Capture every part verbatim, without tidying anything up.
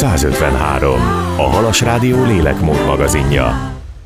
száz ötvenhárom. A Halas Rádió lélekmód magazinja.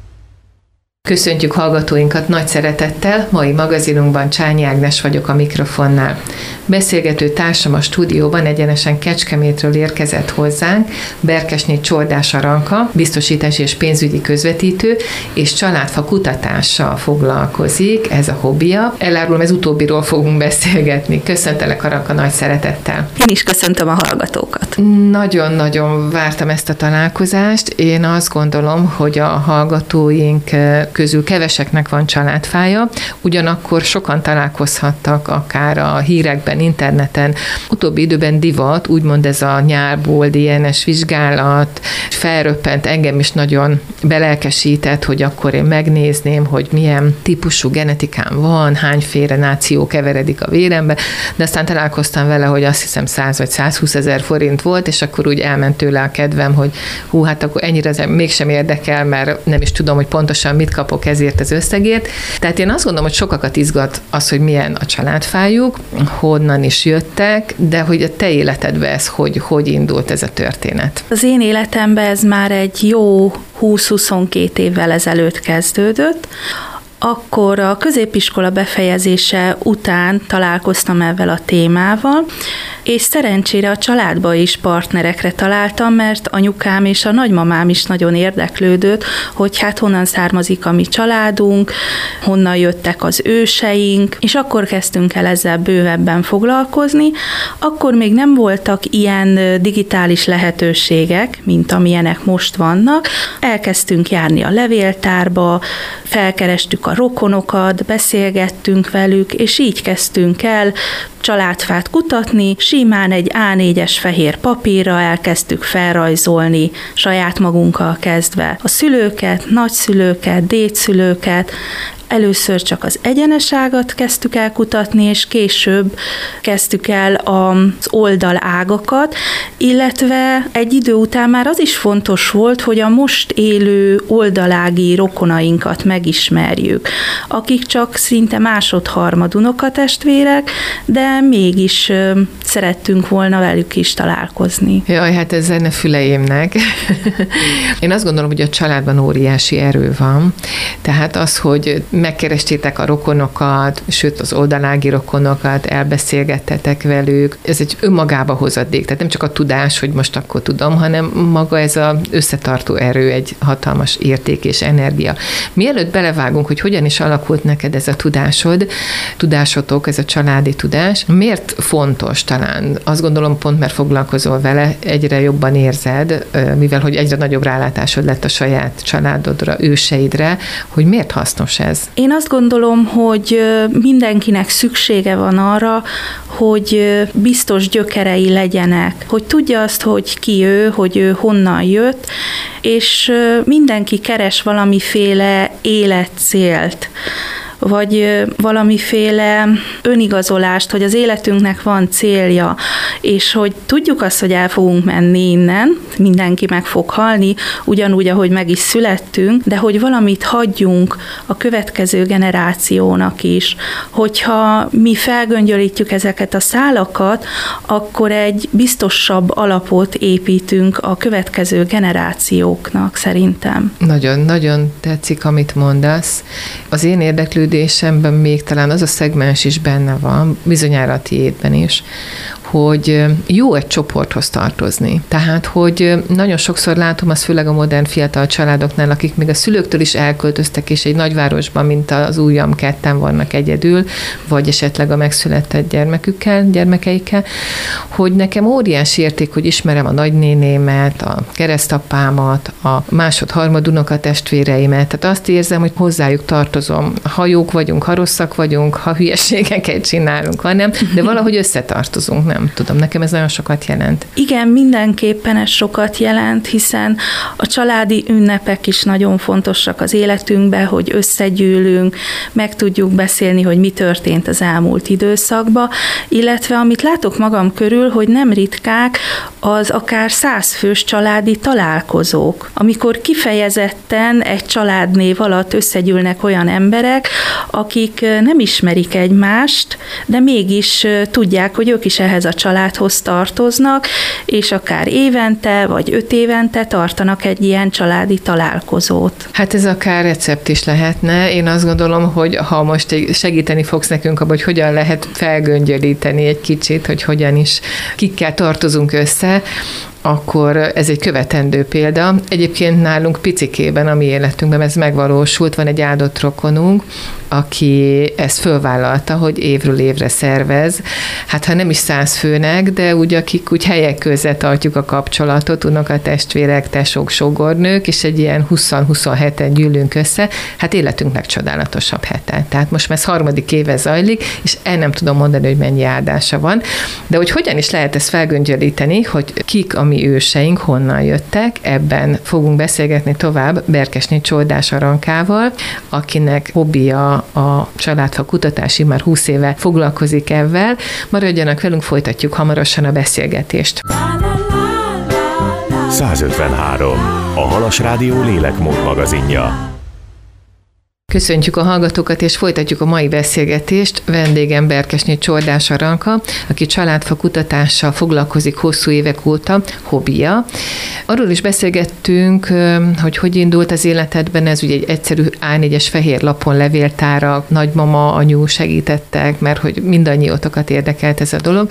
Köszöntjük hallgatóinkat nagy szeretettel, mai magazinunkban Csányi Ágnes vagyok a mikrofonnál. Beszélgető társam a stúdióban egyenesen Kecskemétről érkezett hozzánk, Berkesné Csordás Aranka, biztosítási és pénzügyi közvetítő, és családfa kutatással foglalkozik, ez a hobbija. Elárulom, ez utóbbiról fogunk beszélgetni. Köszöntelek, Aranka, nagy szeretettel. Én is köszöntöm a hallgatókat. Nagyon-nagyon vártam ezt a találkozást. Én azt gondolom, hogy a hallgatóink közül keveseknek van családfája, ugyanakkor sokan találkozhattak akár a hírekben, interneten. Utóbbi időben divat, úgymond ez a nyálból dé en es vizsgálat, felröppent, engem is nagyon belelkesített, hogy akkor én megnézném, hogy milyen típusú genetikám van, hányféle náció keveredik a vérembe, de aztán találkoztam vele, hogy azt hiszem száz vagy százhúsz ezer forint volt, és akkor úgy elment tőle a kedvem, hogy hú, hát akkor ennyire ez mégsem érdekel, mert nem is tudom, hogy pontosan mit kapok ezért az összegért. Tehát én azt gondolom, hogy sokakat izgat az, hogy milyen a családfájuk, honnan is jöttek, de hogy a te életedben ez hogy, hogy indult ez a történet? Az én életemben ez már egy jó húsz-huszonkettő évvel ezelőtt kezdődött. Akkor a középiskola befejezése után találkoztam ezzel a témával, és szerencsére a családba is partnerekre találtam, mert anyukám és a nagymamám is nagyon érdeklődött, hogy hát honnan származik a mi családunk, honnan jöttek az őseink, és akkor kezdtünk el ezzel bővebben foglalkozni. Akkor még nem voltak ilyen digitális lehetőségek, mint amilyenek most vannak. Elkezdtünk járni a levéltárba, felkerestük a rokonokat, beszélgettünk velük, és így kezdtünk el családfát kutatni, simán egy á négyes fehér papírra elkezdtük felrajzolni, saját magunkkal kezdve a szülőket, nagyszülőket, dédszülőket. Először csak az egyeneságat kezdtük el kutatni, és később kezdtük el az oldalágakat, illetve egy idő után már az is fontos volt, hogy a most élő oldalági rokonainkat megismerjük, akik csak szinte másod-harmad unokatestvérek, de mégis szerettünk volna velük is találkozni. Jaj, hát ez zene füleimnek. Én azt gondolom, hogy a családban óriási erő van, tehát az, hogy megkerestétek a rokonokat, sőt az oldalági rokonokat, elbeszélgettetek velük. Ez egy önmagába hozadék, tehát nem csak a tudás, hogy most akkor tudom, hanem maga ez az összetartó erő, egy hatalmas érték és energia. Mielőtt belevágunk, hogy hogyan is alakult neked ez a tudásod, tudásotok, ez a családi tudás, miért fontos talán? Azt gondolom pont, mert foglalkozol vele, egyre jobban érzed, mivel hogy egyre nagyobb rálátásod lett a saját családodra, őseidre, hogy miért hasznos ez? Én azt gondolom, hogy mindenkinek szüksége van arra, hogy biztos gyökerei legyenek, hogy tudja azt, hogy ki ő, hogy ő honnan jött, és mindenki keres valamiféle életcélt, vagy valamiféle önigazolást, hogy az életünknek van célja, és hogy tudjuk azt, hogy el fogunk menni innen, mindenki meg fog halni, ugyanúgy, ahogy meg is születtünk, de hogy valamit hagyjunk a következő generációnak is. Hogyha mi felgöngyölítjük ezeket a szálakat, akkor egy biztosabb alapot építünk a következő generációknak, szerintem. Nagyon-nagyon tetszik, amit mondasz. Az én érdeklődésemben még talán az a szegmens is benne van, bizonyára a tiédben is, hogy jó egy csoporthoz tartozni. Tehát, hogy nagyon sokszor látom azt főleg a modern fiatal családoknál, akik még a szülőktől is elköltöztek, és egy nagyvárosban, mint az ujjam ketten vannak egyedül, vagy esetleg a megszületett gyermekükkel, gyermekeikkel, hogy nekem óriási érték, hogy ismerem a nagynénémet, a keresztapámat, a másod-harmad unokatestvéreimet, tehát azt érzem, hogy hozzájuk tartozom. Ha jók vagyunk, ha rosszak vagyunk, ha hülyeségeket csinálunk, ha nem, de valahogy összetartozunk, nem tudom, nekem ez nagyon sokat jelent. Igen, mindenképpen ez sokat jelent, hiszen a családi ünnepek is nagyon fontosak az életünkben, hogy összegyűlünk, meg tudjuk beszélni, hogy mi történt az elmúlt időszakban, illetve amit látok magam körül, hogy nem ritkák az akár százfős családi találkozók, amikor kifejezetten egy családnév alatt összegyűlnek olyan emberek, akik nem ismerik egymást, de mégis tudják, hogy ők is ehhez a családhoz tartoznak, és akár évente vagy öt évente tartanak egy ilyen családi találkozót. Hát ez akár recept is lehetne. Én azt gondolom, hogy ha most segíteni fogsz nekünk abban, hogy hogyan lehet felgöngyölíteni egy kicsit, hogy hogyan is kikkel tartozunk össze, akkor ez egy követendő példa. Egyébként nálunk picikében, a mi életünkben ez megvalósult, van egy áldott rokonunk, aki ezt fölvállalta, hogy évről évre szervez. Hát ha nem is száz főnek, de úgy akik úgy helyek között tartjuk a kapcsolatot, unokatestvérek, tesók, sógornők, és egy ilyen húsz-huszonheten gyűlünk össze, hát életünk legcsodálatosabb hete. Tehát most már ez harmadik éve zajlik, és el nem tudom mondani, hogy mennyi áldása van, de hogy hogyan is lehet ezt felgöngyölíteni, hogy kik a mi őseink, honnan jöttek, ebben fogunk beszélgetni tovább Berkesné Csoldás Arankával, akinek hobbija a családfa kutatási, már húsz éve foglalkozik ezzel. Maradjanak velünk, folytatjuk hamarosan a beszélgetést. százötvenhárom. A Halas Rádió lélekmód magazinja. Köszöntjük a hallgatókat, és folytatjuk a mai beszélgetést. Vendégem Berkesné Csoldás Aranka, aki családfa kutatással foglalkozik hosszú évek óta, hobbija. Arról is beszélgettünk, hogy hogy indult az életedben, ez ugye egy egyszerű á négyes fehér lapon levéltárak, nagymama, anyu segítettek, mert hogy mindannyiótokat érdekelt ez a dolog,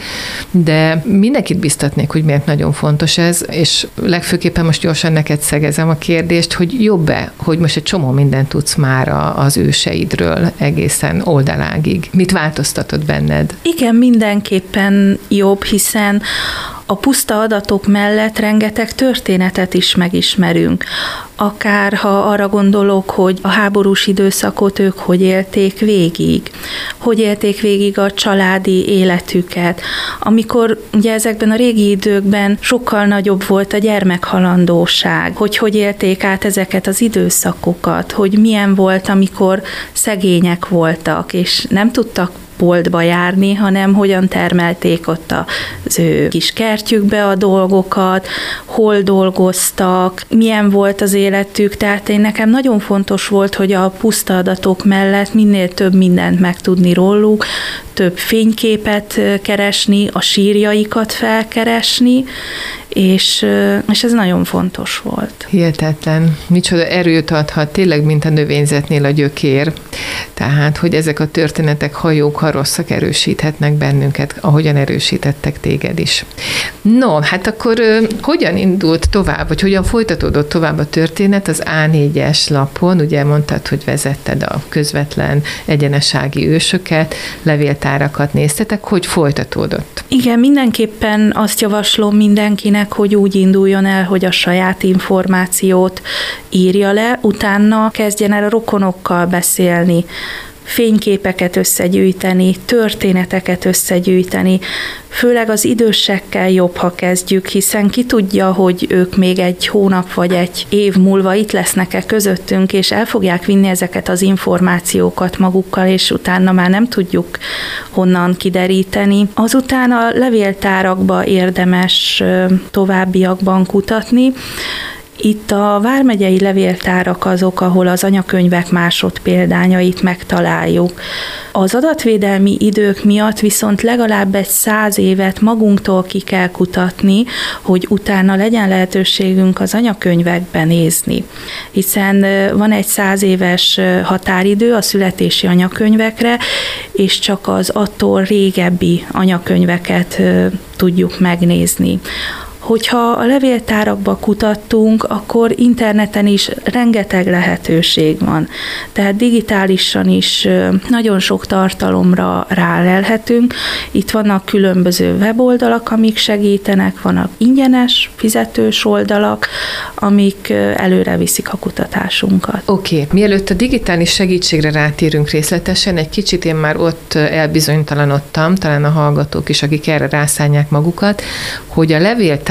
de mindenkit biztatnék, hogy miért nagyon fontos ez, és legfőképpen most gyorsan neked szegezem a kérdést, hogy jobb-e, hogy most egy csomó mindent tudsz már az őseidről egészen oldalágig. Mit változtatod benned? Igen, mindenképpen jobb, hiszen a puszta adatok mellett rengeteg történetet is megismerünk. Akár ha arra gondolok, hogy a háborús időszakot ők hogy élték végig, hogy élték végig a családi életüket, amikor ugye ezekben a régi időkben sokkal nagyobb volt a gyermekhalandóság, hogy hogy élték át ezeket az időszakokat, hogy milyen volt, amikor szegények voltak, és nem tudtak boltba járni, hanem hogyan termelték ott az ő kis kertjükbe a dolgokat, hol dolgoztak, milyen volt az életük, tehát én nekem nagyon fontos volt, hogy a puszta adatok mellett minél több mindent megtudni róluk, több fényképet keresni, a sírjaikat felkeresni, és, és ez nagyon fontos volt. Hihetetlen. Micsoda erőt adhat, tényleg, mint a növényzetnél a gyökér. Tehát, hogy ezek a történetek, ha jók, ha rosszak, erősíthetnek bennünket, ahogyan erősítettek téged is. No, hát akkor hogyan indult tovább, vagy hogyan folytatódott tovább a történet az á négyes lapon? Ugye mondtad, hogy vezetted a közvetlen egyenesági ősöket, levéltárakat néztetek, hogy folytatódott? Igen, mindenképpen azt javaslom mindenkinek, hogy úgy induljon el, hogy a saját információt írja le, utána kezdjen el a rokonokkal beszélni, fényképeket összegyűjteni, történeteket összegyűjteni, főleg az idősekkel jobb, ha kezdjük, hiszen ki tudja, hogy ők még egy hónap vagy egy év múlva itt lesznek-e közöttünk, és el fogják vinni ezeket az információkat magukkal, és utána már nem tudjuk honnan kideríteni. Azután a levéltárakba érdemes továbbiakban kutatni. Itt a vármegyei levéltárak azok, ahol az anyakönyvek másodpéldányait megtaláljuk. Az adatvédelmi idők miatt viszont legalább egy száz évet magunktól ki kell kutatni, hogy utána legyen lehetőségünk az anyakönyvekben nézni. Hiszen van egy száz éves határidő a születési anyakönyvekre, és csak az attól régebbi anyakönyveket tudjuk megnézni. Hogyha a levéltárakba kutattunk, akkor interneten is rengeteg lehetőség van. Tehát digitálisan is nagyon sok tartalomra rálelhetünk. Itt vannak különböző weboldalak, amik segítenek, vannak ingyenes, fizetős oldalak, amik előre viszik a kutatásunkat. Oké, okay. Mielőtt a digitális segítségre rátérünk részletesen, egy kicsit én már ott elbizonytalanodtam, talán a hallgatók is, akik erre rászánják magukat, hogy a levéltár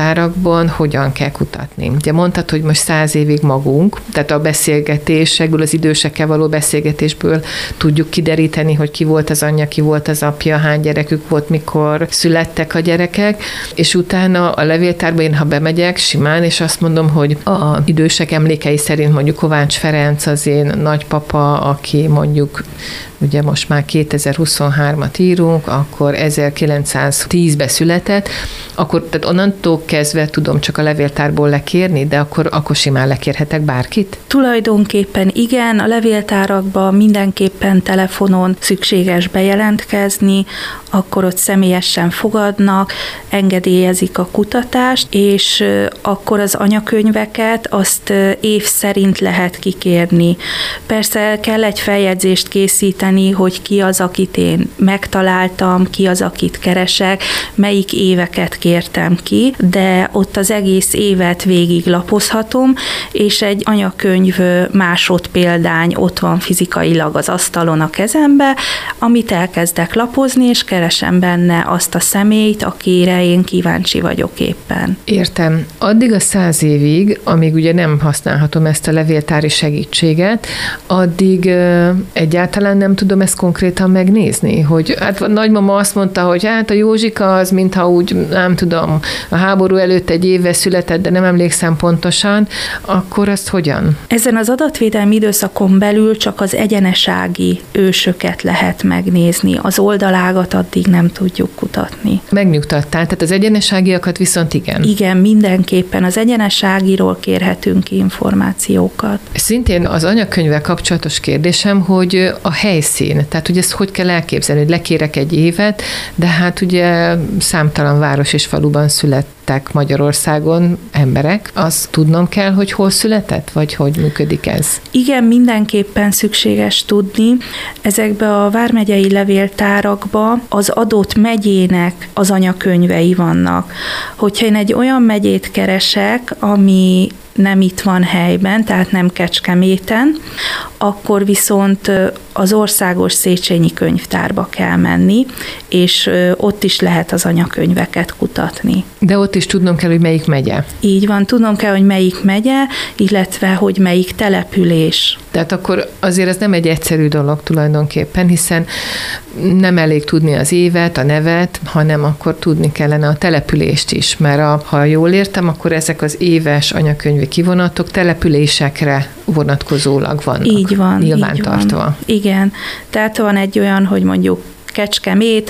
levéltárakban hogyan kell kutatni. Ugye mondtad, hogy most száz évig magunk, tehát a beszélgetésekből, az idősekkel való beszélgetésből tudjuk kideríteni, hogy ki volt az anyja, ki volt az apja, hány gyerekük volt, mikor születtek a gyerekek, és utána a levéltárba én, ha bemegyek simán, és azt mondom, hogy a idősek emlékei szerint mondjuk Kovács Ferenc az én nagypapa, aki mondjuk ugye most már kétezer-huszonhármat írunk, akkor ezerkilencszáztízben született, akkor tehát onnantól kezdve tudom csak a levéltárból lekérni, de akkor, akkor simán lekérhetek bárkit? Tulajdonképpen igen, a levéltárakban mindenképpen telefonon szükséges bejelentkezni, akkor ott személyesen fogadnak, engedélyezik a kutatást, és akkor az anyakönyveket azt év szerint lehet kikérni. Persze kell egy feljegyzést készíteni, hogy ki az, akit én megtaláltam, ki az, akit keresek, melyik éveket kértem ki, de ott az egész évet végig lapozhatom, és egy anyakönyv másodpéldány ott van fizikailag az asztalon a kezembe, amit elkezdek lapozni, és keresem benne azt a személyt, akire én kíváncsi vagyok éppen. Értem. Addig a száz évig, amíg ugye nem használhatom ezt a levéltári segítséget, addig ö, egyáltalán nem tudom ezt konkrétan megnézni, hogy hát a nagymama azt mondta, hogy hát a Józsika az, mintha úgy, nem tudom, a háború előtt egy évvel született, de nem emlékszem pontosan, akkor azt hogyan? Ezen az adatvédelmi időszakon belül csak az egyenesági ősöket lehet megnézni, az oldalágat addig nem tudjuk kutatni. Megnyugtattál, tehát az egyeneságiakat viszont igen. Igen, mindenképpen az egyeneságiról kérhetünk ki információkat. Szintén az anyakönyvvel kapcsolatos kérdésem, hogy a helyszín, tehát hogy ezt hogy kell elképzelni, hogy lekérek egy évet, de hát ugye számtalan város és faluban születtek Magyarországon emberek, azt tudnom kell, hogy hol született, vagy hogy működik ez? Igen, mindenképpen szükséges tudni. Ezekbe a vármegyei levéltárakba az adott megyének az anyakönyvei vannak. Hogyha én egy olyan megyét keresek, ami nem itt van helyben, tehát nem Kecskeméten, akkor viszont az országos Széchenyi könyvtárba kell menni, és ott is lehet az anyakönyveket kutatni. De ott is tudnom kell, hogy melyik megye. Így van, tudnom kell, hogy melyik megye, illetve hogy melyik település. Tehát akkor azért ez nem egy egyszerű dolog tulajdonképpen, hiszen nem elég tudni az évet, a nevet, hanem akkor tudni kellene a települést is, mert a, ha jól értem, akkor ezek az éves anyakönyvi kivonatok településekre vonatkozólag vannak. Így van, nyilvántartva. Így van. Igen, tehát van egy olyan, hogy mondjuk Kecskemét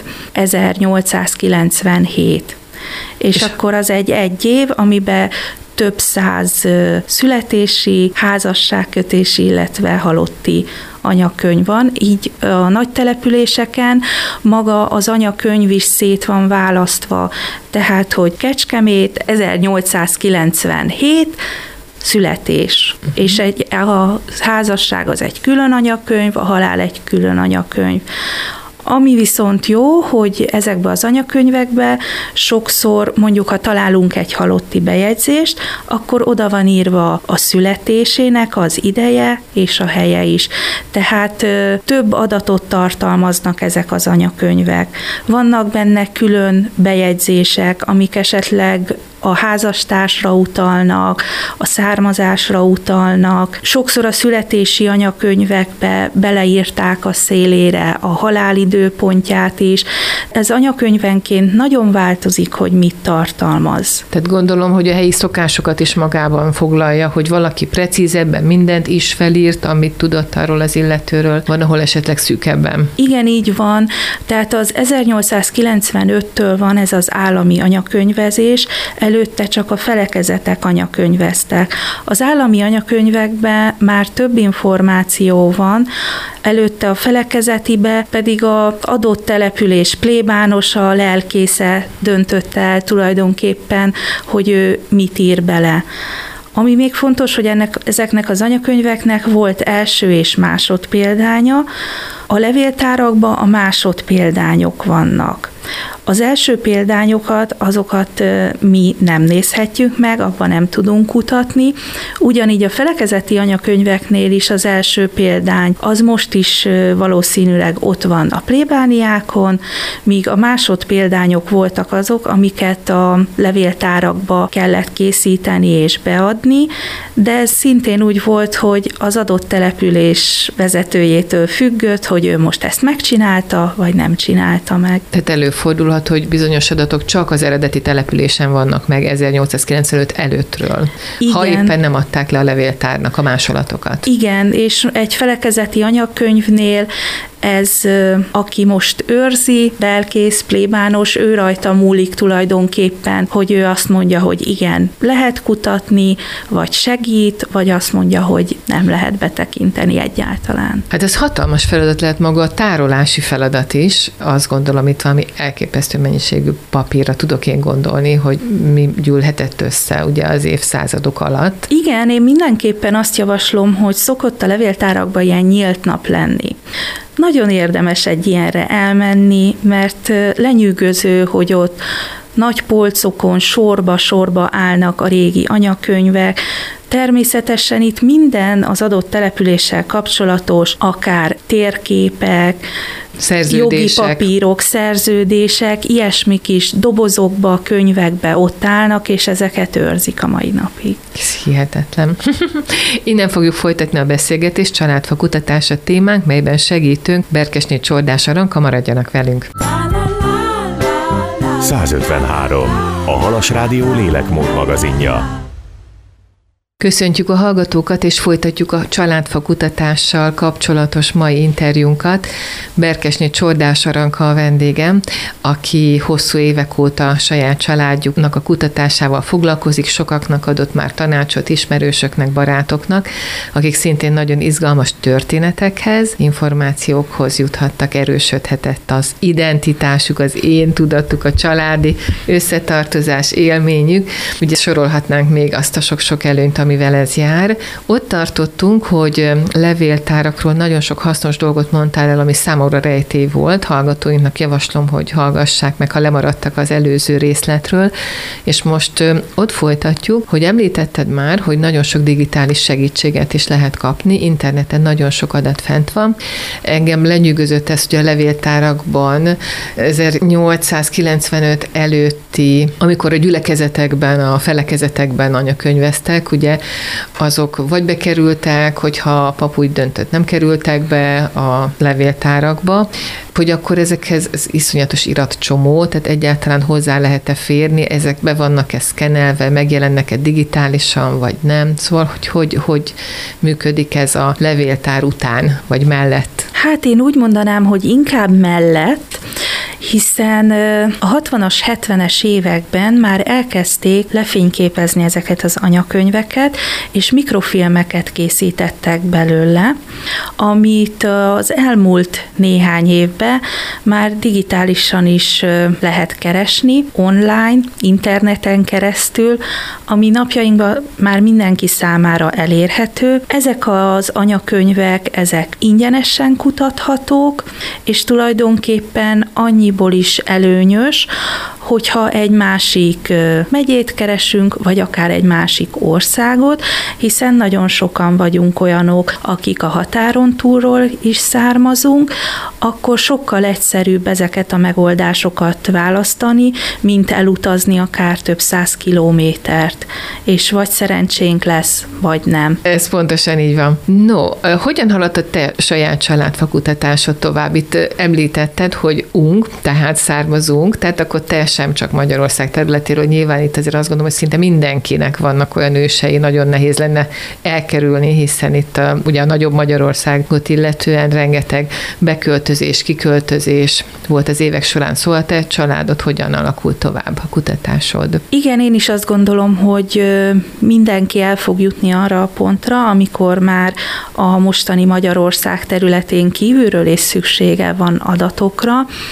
ezernyolcszázkilencvenhét, és, és akkor az egy egy év, amiben több száz születési, házasságkötési, illetve halotti anyakönyv van, így a nagy településeken maga az anyakönyv is szét van választva, tehát, hogy Kecskemét ezernyolcszázkilencvenhét születés, uh-huh. és egy, a házasság az egy külön anyakönyv, a halál egy külön anyakönyv. Ami viszont jó, hogy ezekbe az anyakönyvekbe sokszor, mondjuk ha találunk egy halotti bejegyzést, akkor oda van írva a születésének az ideje és a helye is. Tehát több adatot tartalmaznak ezek az anyakönyvek. Vannak benne külön bejegyzések, amik esetleg a házastársra utalnak, a származásra utalnak. Sokszor a születési anyakönyvekbe beleírták a szélére a halálidőpontját is. Ez anyakönyvenként nagyon változik, hogy mit tartalmaz. Tehát gondolom, hogy a helyi szokásokat is magában foglalja, hogy valaki precízebben mindent is felírt, amit tudott arról az illetőről, van, ahol esetleg szűkebben. Igen, így van. Tehát az ezernyolcszázkilencvenöttől van ez az állami anyakönyvezés, előtte csak a felekezetek anyakönyveztek. Az állami anyakönyvekben már több információ van, előtte a felekezetibe pedig az adott település plébánosa, lelkésze döntött el tulajdonképpen, hogy ő mit ír bele. Ami még fontos, hogy ennek, ezeknek az anyakönyveknek volt első és másodpéldánya, a levéltárakban a másodpéldányok vannak. Az első példányokat, azokat mi nem nézhetjük meg, abban nem tudunk kutatni. Ugyanígy a felekezeti anyakönyveknél is az első példány, az most is valószínűleg ott van a plébániákon, míg a másodpéldányok voltak azok, amiket a levéltárakba kellett készíteni és beadni, de ez szintén úgy volt, hogy az adott település vezetőjétől függött, hogy ő most ezt megcsinálta, vagy nem csinálta meg. Tehát előfordulhat, hogy bizonyos adatok csak az eredeti településen vannak meg ezernyolcszázkilencvenöt előttről, igen. Ha éppen nem adták le a levéltárnak a másolatokat. Igen, és egy felekezeti anyagkönyvnél ez, aki most őrzi, lelkész, plébános, ő rajta múlik tulajdonképpen, hogy ő azt mondja, hogy igen, lehet kutatni, vagy segít, vagy azt mondja, hogy nem lehet betekinteni egyáltalán. Hát ez hatalmas feladat lehet maga a tárolási feladat is. Azt gondolom, itt valami elképesztő mennyiségű papírra tudok én gondolni, hogy mi gyűlhetett össze ugye az évszázadok alatt. Igen, én mindenképpen azt javaslom, hogy szokott a levéltárakban ilyen nyílt nap lenni. Nagyon érdemes egy ilyenre elmenni, mert lenyűgöző, hogy ott nagy polcokon sorba-sorba állnak a régi anyakönyvek. Természetesen itt minden az adott településsel kapcsolatos, akár térképek, jogi papírok, szerződések, ilyesmik is dobozokba, könyvekbe ott állnak, és ezeket őrzik a mai napig. Ez hihetetlen. Innen fogjuk folytatni a beszélgetést, családfa kutatása témánk, melyben segítünk Berkesné Csordás Aranka, maradjanak velünk. százötvenhárom. A Halas Rádió lélekmód magazinja. Köszöntjük a hallgatókat, és folytatjuk a családfa kutatással kapcsolatos mai interjúnkat. Berkesné Csordás Aranka a vendégem, aki hosszú évek óta a saját családjuknak a kutatásával foglalkozik, sokaknak adott már tanácsot, ismerősöknek, barátoknak, akik szintén nagyon izgalmas történetekhez, információkhoz juthattak, erősödhetett az identitásuk, az én tudatuk, a családi összetartozás, élményük. Ugye sorolhatnánk még azt a sok-sok előnyt, amivel ez jár. Ott tartottunk, hogy levéltárakról nagyon sok hasznos dolgot mondtál el, ami számomra rejtély volt. Hallgatóinknak javaslom, hogy hallgassák meg, ha lemaradtak az előző részletről. És most ott folytatjuk, hogy említetted már, hogy nagyon sok digitális segítséget is lehet kapni. Interneten nagyon sok adat fent van. Engem lenyűgözött ez, hogy a levéltárakban ezernyolcszázkilencvenöt előtti, amikor a gyülekezetekben, a felekezetekben anyakönyveztek, ugye azok vagy bekerültek, hogyha a pap úgy döntött, nem kerültek be a levéltárakba, hogy akkor ezekhez az iszonyatos iratcsomó, tehát egyáltalán hozzá lehet-e férni, ezek be vannak-e szkenelve, megjelennek-e digitálisan, vagy nem? Szóval, hogy, hogy hogy működik ez a levéltár után, vagy mellett? Hát én úgy mondanám, hogy inkább mellett, hiszen a hatvanas, hetvenes években már elkezdték lefényképezni ezeket az anyakönyveket, és mikrofilmeket készítettek belőle, amit az elmúlt néhány évben már digitálisan is lehet keresni, online, interneten keresztül, ami napjainkban már mindenki számára elérhető. Ezek az anyakönyvek, ezek ingyenesen kutathatók, és tulajdonképpen annyiból is előnyös, hogyha egy másik megyét keresünk, vagy akár egy másik országot, hiszen nagyon sokan vagyunk olyanok, akik a határon túlról is származunk, akkor sokkal egyszerűbb ezeket a megoldásokat választani, mint elutazni akár több száz kilométert, és vagy szerencsénk lesz, vagy nem. Ez pontosan így van. No, hogyan haladt a te saját családfakutatásod tovább? Itt említetted, hogy ung, tehát származunk, tehát akkor te sem csak Magyarország területéről, nyilván itt azért azt gondolom, hogy szinte mindenkinek vannak olyan ősei, nagyon nehéz lenne elkerülni, hiszen itt a, ugye a nagyobb Magyarországot illetően rengeteg beköltözés, kiköltözés volt az évek során. Szóval te családod hogyan alakult tovább a kutatásod? Igen, én is azt gondolom, hogy mindenki el fog jutni arra a pontra, amikor már a mostani Magyarország területén kívülről is szüksége van adatokra.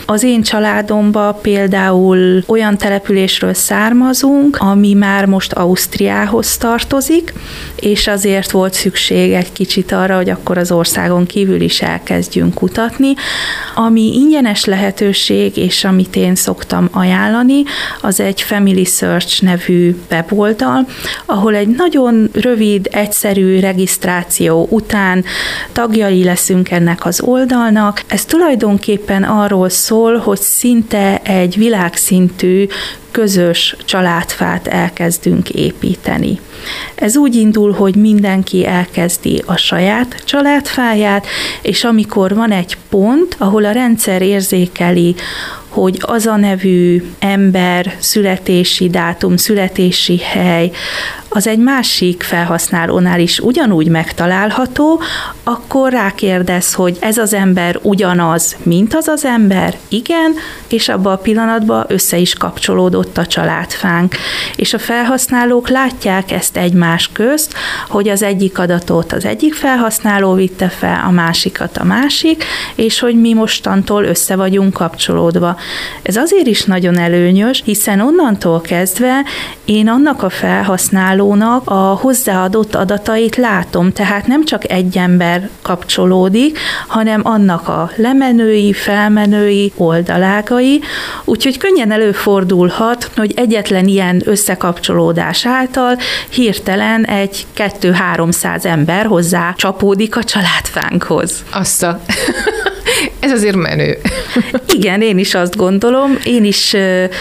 Az én családomban például olyan településről származunk, ami már most Ausztriához tartozik, és azért volt szükség egy kicsit arra, hogy akkor az országon kívül is elkezdjünk kutatni. Ami ingyenes lehetőség, és amit én szoktam ajánlani, az egy Family Search nevű weboldal, ahol egy nagyon rövid, egyszerű regisztráció után tagjai leszünk ennek az oldalnak. Ez tulajdonképpen arról szól, hogy szinte egy világszintű közös családfát elkezdünk építeni. Ez úgy indul, hogy mindenki elkezdi a saját családfáját, és amikor van egy pont, ahol a rendszer érzékeli, hogy az a nevű ember, születési dátum, születési hely, az egy másik felhasználónál is ugyanúgy megtalálható, akkor rákérdez, hogy ez az ember ugyanaz, mint az az ember? Igen, és abban a pillanatban össze is kapcsolódott a családfánk. És a felhasználók látják ezt egymás közt, hogy az egyik adatot az egyik felhasználó vitte fel, a másikat a másik, és hogy mi mostantól össze vagyunk kapcsolódva. Ez azért is nagyon előnyös, hiszen onnantól kezdve én annak a felhasználónak a hozzáadott adatait látom, tehát nem csak egy ember kapcsolódik, hanem annak a lemenői, felmenői, oldalágai, úgyhogy könnyen előfordulhat, hogy egyetlen ilyen összekapcsolódás által hirtelen egy kettő-háromszáz ember hozzá csapódik a családfánkhoz. Azt a... Ez azért menő. Igen, én is azt gondolom, én is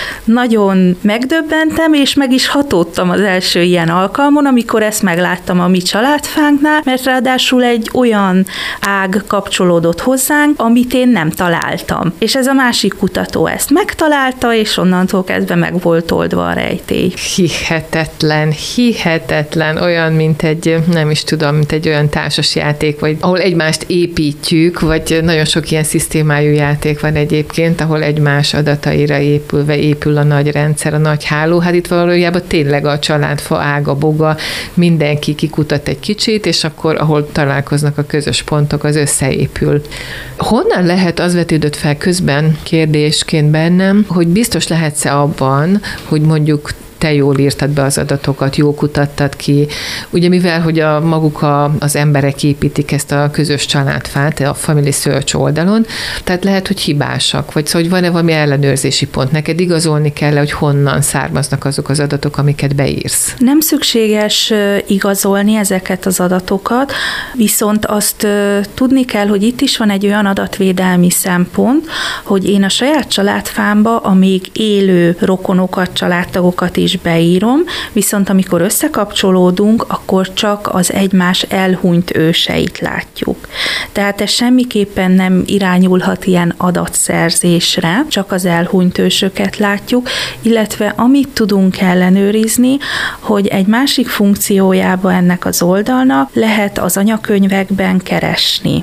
nagyon megdöbbentem, és meg is hatódtam az első ilyen alkalmon, amikor ezt megláttam a mi családfánknál, mert ráadásul egy olyan ág kapcsolódott hozzánk, amit én nem találtam. És ez a másik kutató ezt megtalálta, és onnantól kezdve meg volt oldva a rejtély. Hihetetlen, hihetetlen, olyan, mint egy, nem is tudom, mint egy olyan társasjáték, vagy ahol egymást építjük, vagy nagyon sok ilyen szisztémájú játék van egyébként, ahol egymás adataira épülve épül a nagy rendszer, a nagy háló. Hát itt valójában tényleg a családfa ága, boga, mindenki kikutat egy kicsit, és akkor, ahol találkoznak a közös pontok, az összeépül. Honnan lehet, az vetődött fel közben kérdésként bennem, hogy biztos lehetsz-e abban, hogy mondjuk te jól írtad be az adatokat, jól kutattad ki. Ugye mivel, hogy a maguk a, az emberek építik ezt a közös családfát a Family Search oldalon, tehát lehet, hogy hibásak, vagy szóval, hogy van-e valami ellenőrzési pont. Neked igazolni kell, hogy honnan származnak azok az adatok, amiket beírsz. Nem szükséges igazolni ezeket az adatokat, viszont azt tudni kell, hogy itt is van egy olyan adatvédelmi szempont, hogy én a saját családfámba a még élő rokonokat, családtagokat is beírom, viszont amikor összekapcsolódunk, akkor csak az egymás elhunyt őseit látjuk. Tehát ez semmiképpen nem irányulhat ilyen adatszerzésre, csak az elhunyt ősöket látjuk, illetve amit tudunk ellenőrizni, hogy egy másik funkciójába ennek az oldalnak lehet az anyakönyvekben keresni.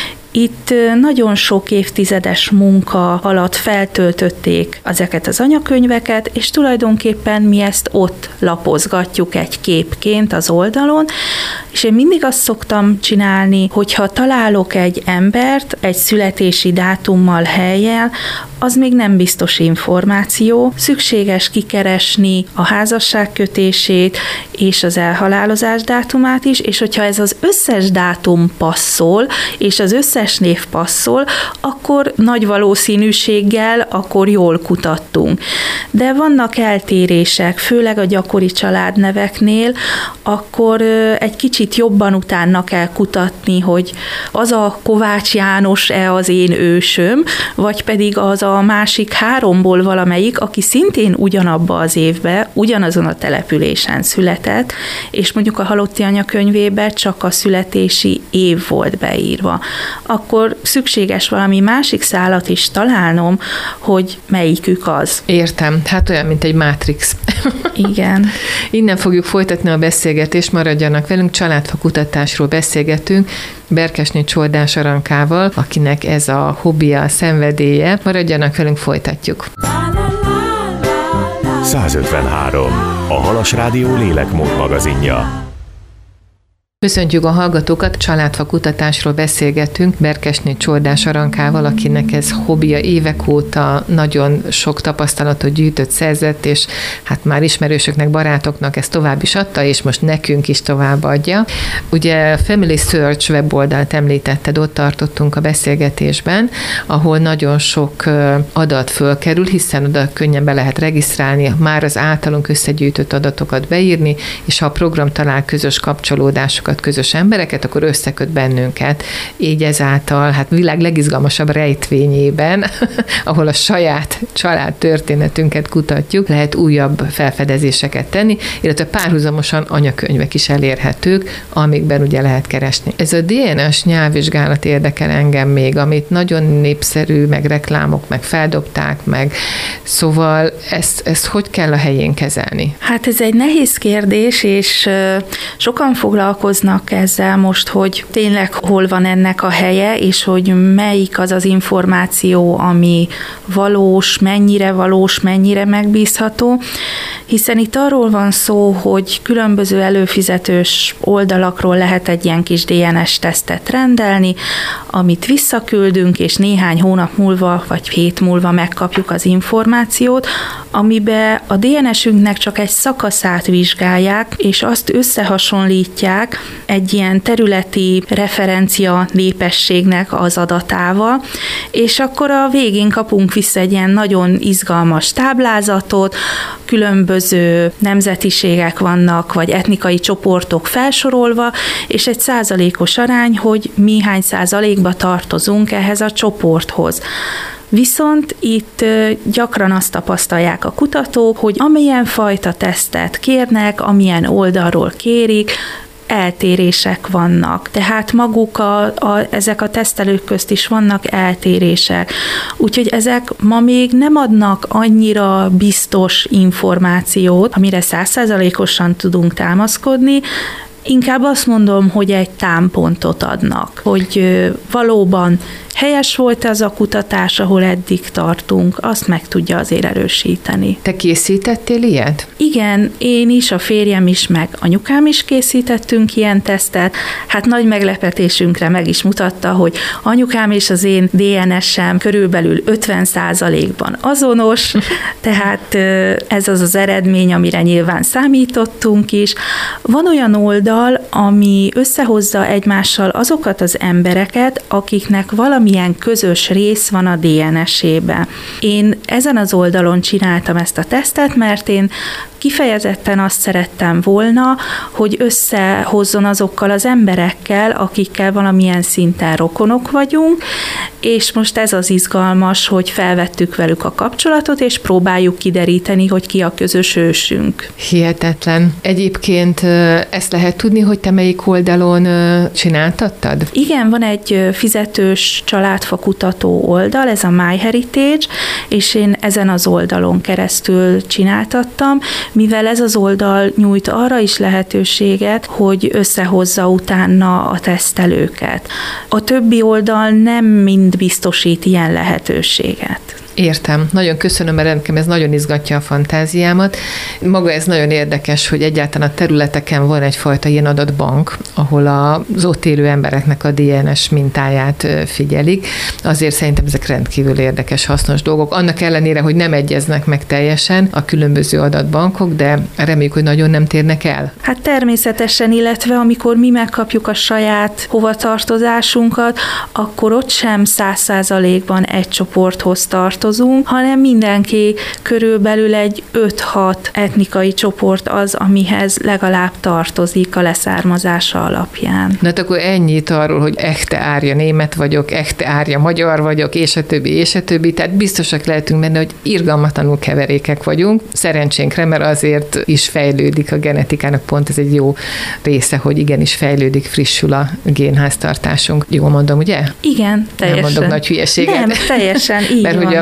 Itt nagyon sok évtizedes munka alatt feltöltötték ezeket az anyakönyveket, és tulajdonképpen mi ezt ott lapozgatjuk egy képként az oldalon, és én mindig azt szoktam csinálni, hogyha találok egy embert egy születési dátummal, hellyel, az még nem biztos információ. Szükséges kikeresni a házasságkötését és az elhalálozás dátumát is, és hogyha ez az összes dátum passzol, és az összes név passzol, akkor nagy valószínűséggel akkor jól kutattunk. De vannak eltérések, főleg a gyakori családneveknél, akkor egy kicsit jobban utána kell kutatni, hogy az a Kovács János-e az én ősöm, vagy pedig az a másik háromból valamelyik, aki szintén ugyanabba az évben, ugyanazon a településen született, és mondjuk a halotti anyakönyvében csak a születési év volt beírva. Akkor szükséges valami másik szálat is találnom, hogy melyikük az. Értem. Hát olyan, mint egy Matrix. Igen. Innen fogjuk folytatni a beszélgetést, maradjanak velünk, családfa kutatásról beszélgetünk, Berkesné Csordás Arankával, akinek ez a hobbija, a szenvedélye. Maradjanak velünk, folytatjuk. százötvenhárom. A Halas Rádió lélekmód magazinja. Köszöntjük a hallgatókat, családfa kutatásról beszélgetünk Berkesné Csordás Arankával, akinek ez hobbija évek óta, nagyon sok tapasztalatot gyűjtött, szerzett, és hát már ismerősöknek, barátoknak ezt tovább is adta, és most nekünk is tovább adja. Ugye Family Search weboldalt említetted, ott tartottunk a beszélgetésben, ahol nagyon sok adat fölkerül, hiszen oda könnyen be lehet regisztrálni, már az általunk összegyűjtött adatokat beírni, és ha a program talál közös kapcsolódásokat, közös embereket, akkor összeköt bennünket. Így ezáltal, hát világ legizgalmasabb rejtvényében, ahol a saját család történetünket kutatjuk, lehet újabb felfedezéseket tenni, illetve párhuzamosan anyakönyvek is elérhetők, amikben ugye lehet keresni. Ez a dé en es nyelvvizsgálat érdekel engem még, amit nagyon népszerű, meg reklámok, meg feldobták, meg szóval ezt, ezt hogy kell a helyén kezelni? Hát ez egy nehéz kérdés, és sokan foglalkoznak ezzel most, hogy tényleg hol van ennek a helye, és hogy melyik az az információ, ami valós, mennyire valós, mennyire megbízható, hiszen itt arról van szó, hogy különböző előfizetős oldalakról lehet egy ilyen kis dé en es tesztet rendelni, amit visszaküldünk, és néhány hónap múlva, vagy hét múlva megkapjuk az információt, amiben a dé en esünknek csak egy szakaszát vizsgálják, és azt összehasonlítják egy ilyen területi referencia népességnek az adatával, és akkor a végén kapunk vissza egy ilyen nagyon izgalmas táblázatot, különböző nemzetiségek vannak, vagy etnikai csoportok felsorolva, és egy százalékos arány, hogy mi hány százalékba tartozunk ehhez a csoporthoz. Viszont itt gyakran azt tapasztalják a kutatók, hogy amilyen fajta tesztet kérnek, amilyen oldalról kérik, eltérések vannak. Tehát maguk a, a, ezek a tesztelők közt is vannak eltérések. Úgyhogy ezek ma még nem adnak annyira biztos információt, amire száz százalékosan tudunk támaszkodni. Inkább azt mondom, hogy egy támpontot adnak, hogy valóban helyes volt ez a kutatás, ahol eddig tartunk, azt meg tudja azért erősíteni. Te készítettél ilyet? Igen, én is, a férjem is, meg anyukám is készítettünk ilyen tesztet. Hát nagy meglepetésünkre meg is mutatta, hogy anyukám és az én dé en esem körülbelül ötven százalékban azonos, tehát ez az az eredmény, amire nyilván számítottunk is. Van olyan oldal, ami összehozza egymással azokat az embereket, akiknek valami milyen közös rész van a dé en esében. Én ezen az oldalon csináltam ezt a tesztet, mert én kifejezetten azt szerettem volna, hogy összehozzon azokkal az emberekkel, akikkel valamilyen szinten rokonok vagyunk, és most ez az izgalmas, hogy felvettük velük a kapcsolatot, és próbáljuk kideríteni, hogy ki a közös ősünk. Hihetetlen. Egyébként ezt lehet tudni, hogy te melyik oldalon csináltattad? Igen, van egy fizetős családfa kutató oldal, ez a MyHeritage, és én ezen az oldalon keresztül csináltattam, mivel ez az oldal nyújt arra is lehetőséget, hogy összehozza utána a tesztelőket. A többi oldal nem mind biztosít ilyen lehetőséget. Értem. Nagyon köszönöm, mert nekem ez nagyon izgatja a fantáziámat. Maga ez nagyon érdekes, hogy egyáltalán a területeken van egyfajta ilyen adatbank, ahol az ott élő embereknek a dé en es mintáját figyelik. Azért szerintem ezek rendkívül érdekes, hasznos dolgok. Annak ellenére, hogy nem egyeznek meg teljesen a különböző adatbankok, de reméljük, hogy nagyon nem térnek el. Hát természetesen, illetve amikor mi megkapjuk a saját hovatartozásunkat, akkor ott sem száz százalékban egy csoporthoz tartozunk, hanem mindenki körülbelül egy öt-hat etnikai csoport az, amihez legalább tartozik a leszármazása alapján. Na hát akkor ennyit arról, hogy echte árja német vagyok, echte árja magyar vagyok, és a többi, és a többi. Tehát biztosak lehetünk benne, hogy irgalmatlanul keverékek vagyunk. Szerencsénkre, mert azért is fejlődik a genetikának, pont ez egy jó része, hogy igenis fejlődik, frissül a génháztartásunk. Jól mondom, ugye? Igen, teljesen. Nem mondok nagy hülyeséget. Nem, teljesen, így mert van. ugye a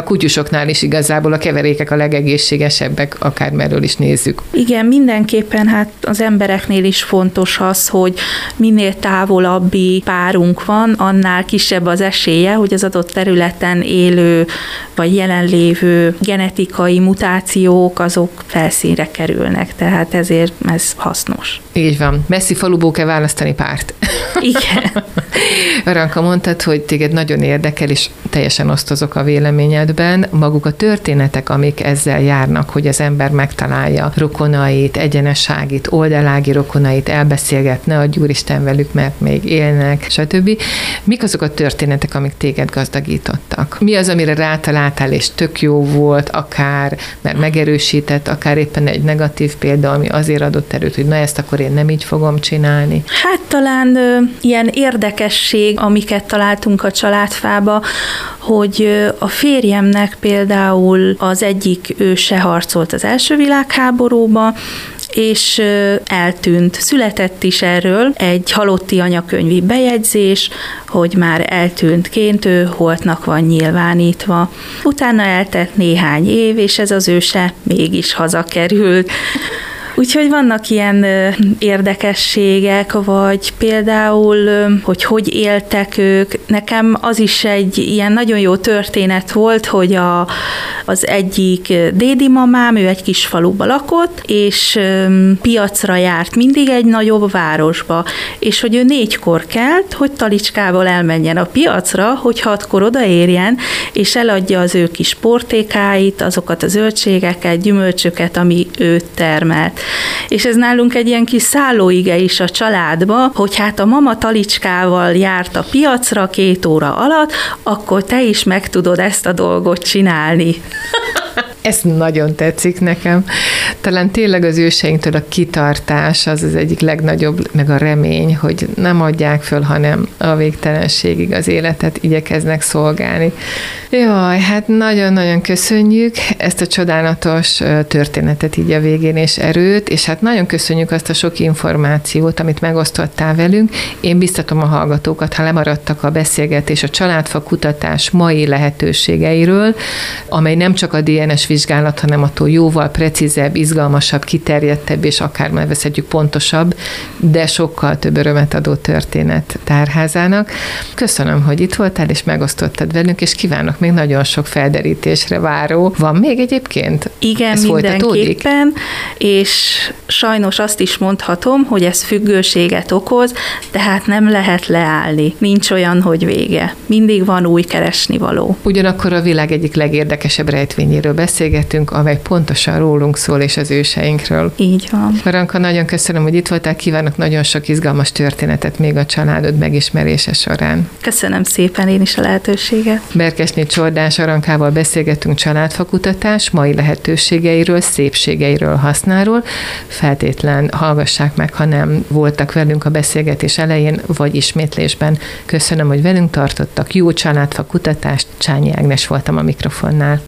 kutyusoknál is igazából a keverékek a legegészségesebbek, akármerről is nézzük. Igen, mindenképpen hát az embereknél is fontos az, hogy minél távolabbi párunk van, annál kisebb az esélye, hogy az adott területen élő vagy jelenlévő genetikai mutációk, azok felszínre kerülnek, tehát ezért ez hasznos. Így van. Messzi faluból kell választani párt. Igen. Aranka, mondtad, hogy téged nagyon érdekel, és teljesen osztozok a véleményedben. Maguk a történetek, amik ezzel járnak, hogy az ember megtalálja rokonait, egyeneságit, oldalági rokonait, elbeszélgetne, adj Úristen velük, mert még élnek, stb. Mik azok a történetek, amik téged gazdagítottak? Mi az, amire rátaláltál, és tök jó volt, akár mert megerősített, akár éppen egy negatív példa, ami azért adott erőt, hogy na ezt akkor én nem így fogom csinálni? Hát talán ö, ilyen érdekesség, amiket találtunk a családfába, hogy ö, a férjemnek például az egyik őse harcolt az első világháborúba, és ö, eltűnt. Született is erről egy halotti anyakönyvi bejegyzés, hogy már eltűntként ő holtnak van nyilvánítva. Utána eltelt néhány év, és ez az őse mégis hazakerült. Úgyhogy vannak ilyen érdekességek, vagy például, hogy hogy éltek ők. Nekem az is egy ilyen nagyon jó történet volt, hogy a, az egyik dédi mamám, ő egy kis faluba lakott, és piacra járt mindig egy nagyobb városba, és hogy ő négykor kelt, hogy talicskával elmenjen a piacra, hogy hatkor odaérjen, és eladja az ő kis portékáit, azokat a zöldségeket, gyümölcsöket, ami őt termelt. És ez nálunk egy ilyen kis szállóige is a családba, hogy hát a mama talicskával járt a piacra két óra alatt, akkor te is meg tudod ezt a dolgot csinálni. Ez nagyon tetszik nekem. Talán tényleg az őseinktől a kitartás az az egyik legnagyobb, meg a remény, hogy nem adják föl, hanem a végtelenségig az életet igyekeznek szolgálni. Jaj, hát nagyon-nagyon köszönjük ezt a csodálatos történetet így a végén és erőt, és hát nagyon köszönjük azt a sok információt, amit megosztottál velünk. Én biztatom a hallgatókat, ha lemaradtak a beszélgetés a családfa kutatás mai lehetőségeiről, amely nem csak a dé en es vizsgálat, hanem attól jóval precízebb, izgalmasabb, kiterjedtebb, és akár nevezhetjük pontosabb, de sokkal több örömet adó történet tárházának. Köszönöm, hogy itt voltál, és megosztottad velünk, és kívánok még nagyon sok felderítésre váró. Van még egyébként? Igen, ez mindenképpen, és sajnos azt is mondhatom, hogy ez függőséget okoz, tehát nem lehet leállni. Nincs olyan, hogy vége. Mindig van új keresnivaló. Ugyanakkor a világ egyik legérdekesebb rejtvényéről beszélgetünk, amely pontosan rólunk szól, és az őseinkről. Így van. Aranka, nagyon köszönöm, hogy itt voltál, kívánok nagyon sok izgalmas történetet még a családod megismerése során. Köszönöm szépen én is a lehetőséget. Berkesné Csordás Arankával beszélgettünk családfakutatás mai lehetőségeiről, szépségeiről, hasznáról. Feltétlen hallgassák meg, ha nem voltak velünk a beszélgetés elején, vagy ismétlésben. Köszönöm, hogy velünk tartottak. Jó családfakutatást, Csányi Ágnes voltam a mikrofonnál.